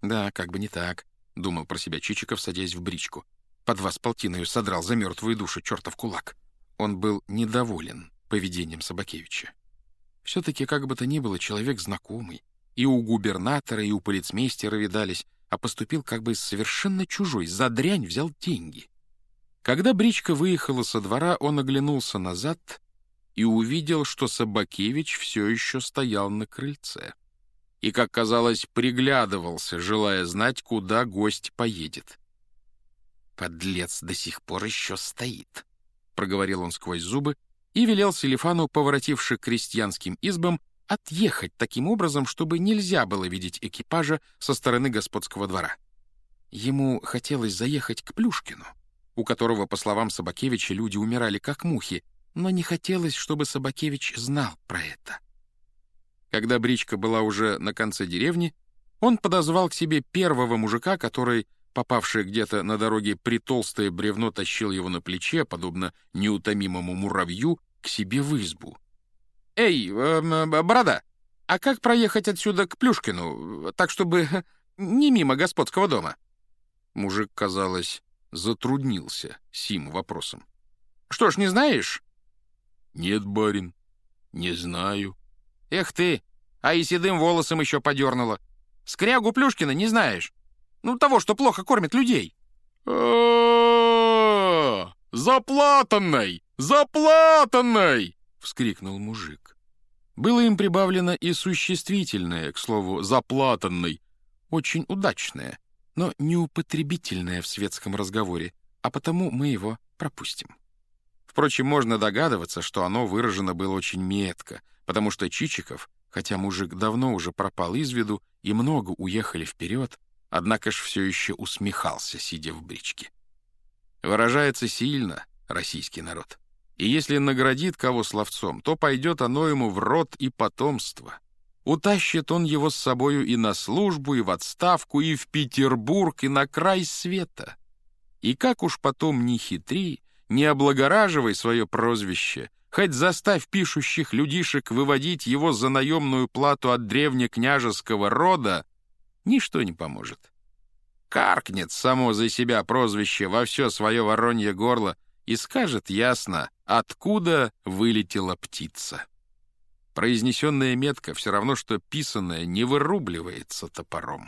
Да, как бы не так, — думал про себя Чичиков, садясь в бричку. По 2,5 содрал за мертвую душу чертов кулак. Он был недоволен поведением Собакевича. Все-таки, как бы то ни было, человек знакомый. И у губернатора, и у полицмейстера видались, а поступил как бы совершенно чужой, за дрянь взял деньги. Когда бричка выехала со двора, он оглянулся назад и увидел, что Собакевич все еще стоял на крыльце. И, как казалось, приглядывался, желая знать, куда гость поедет. «Подлец до сих пор еще стоит», — проговорил он сквозь зубы и велел Селифану, поворотивши к крестьянским избам, отъехать таким образом, чтобы нельзя было видеть экипажа со стороны господского двора. Ему хотелось заехать к Плюшкину, у которого, по словам Собакевича, люди умирали как мухи, но не хотелось, чтобы Собакевич знал про это. Когда бричка была уже на конце деревни, он подозвал к себе первого мужика, который, попавший где-то на дороге при толстое бревно, тащил его на плече, подобно неутомимому муравью, к себе в избу. «Эй, борода, а как проехать отсюда к Плюшкину, так, чтобы не мимо господского дома?» Мужик, казалось, затруднился сим вопросом. «Что ж, не знаешь?» «Нет, барин, не знаю». «Эх ты, а и седым волосом еще подернуло. Скрягу Плюшкина не знаешь? Ну, того, что плохо кормит людей». «Заплатанной! Заплатанной!» — вскрикнул мужик. Было им прибавлено и существительное, к слову, «заплатанной», очень удачное, но неупотребительное в светском разговоре, а потому мы его пропустим. Впрочем, можно догадываться, что оно выражено было очень метко, потому что Чичиков, хотя мужик давно уже пропал из виду и много уехали вперед, однако ж все еще усмехался, сидя в бричке. Выражается сильно российский народ. И если наградит кого словцом, то пойдет оно ему в род и потомство. Утащит он его с собою и на службу, и в отставку, и в Петербург, и на край света. И как уж потом ни хитри, не облагораживай свое прозвище, хоть заставь пишущих людишек выводить его за наемную плату от древнекняжеского рода, ничто не поможет. Каркнет само за себя прозвище во все свое воронье горло и скажет ясно, откуда вылетела птица. Произнесенная метка все равно, что писанная не вырубливается топором.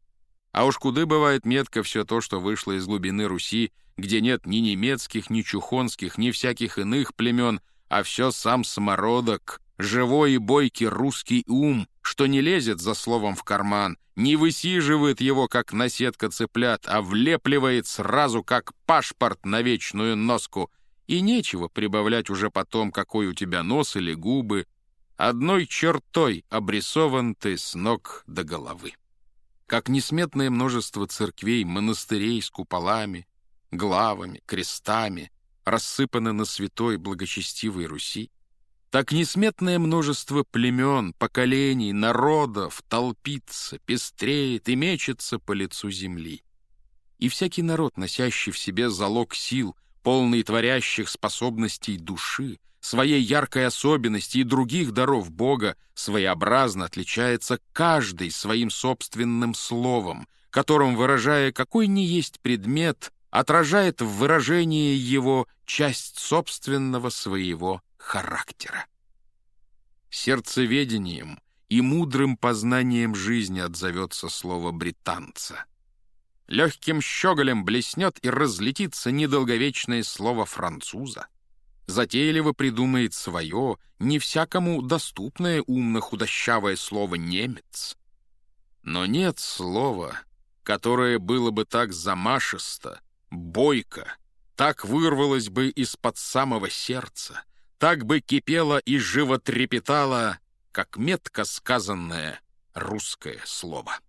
А уж куды бывает метко все то, что вышло из глубины Руси, где нет ни немецких, ни чухонских, ни всяких иных племен, а все сам самородок, живой и бойкий русский ум, что не лезет за словом в карман, не высиживает его, как наседка цыплят, а влепливает сразу, как пашпорт на вечную носку, и нечего прибавлять уже потом, какой у тебя нос или губы. Одной чертой обрисован ты с ног до головы. Как несметное множество церквей, монастырей с куполами, главами, крестами рассыпаны на святой благочестивой Руси, так несметное множество племен, поколений, народов толпится, пестреет и мечется по лицу земли. И всякий народ, носящий в себе залог сил, полный творящих способностей души, своей яркой особенности и других даров Бога, своеобразно отличается каждый своим собственным словом, которым, выражая какой ни есть предмет, отражает в выражении его часть собственного своего характера. Сердцеведением и мудрым познанием жизни отзовется слово британца. Легким щеголем блеснет и разлетится недолговечное слово француза. Затейливо придумает свое, не всякому доступное умно-худощавое слово «немец». Но нет слова, которое было бы так замашисто, бойко, так вырвалось бы из-под самого сердца, так бы кипело и живо трепетало, как метко сказанное русское слово.